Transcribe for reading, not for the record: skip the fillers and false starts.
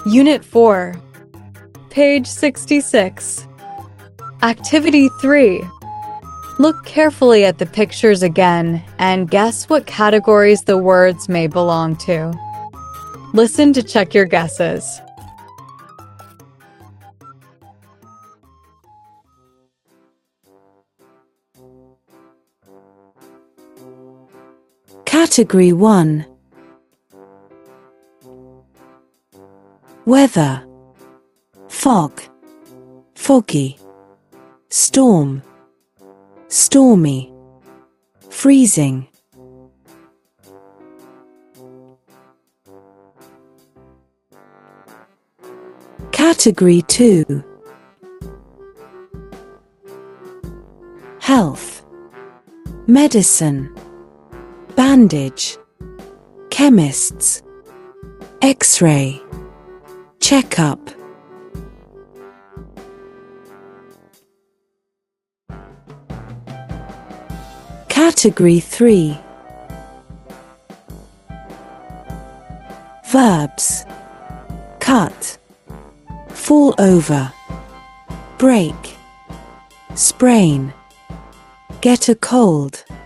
Unit 4, page 66. Activity 3. Look carefully at the pictures again and guess what categories the words may belong to. Listen to check your guesses. Category 1. Weather: fog, foggy, storm, stormy, freezing. Category 2. Health: medicine, bandage, chemists, X-ray, checkup. Category 3. Verbs: cut, fall over, break, sprain, get a cold.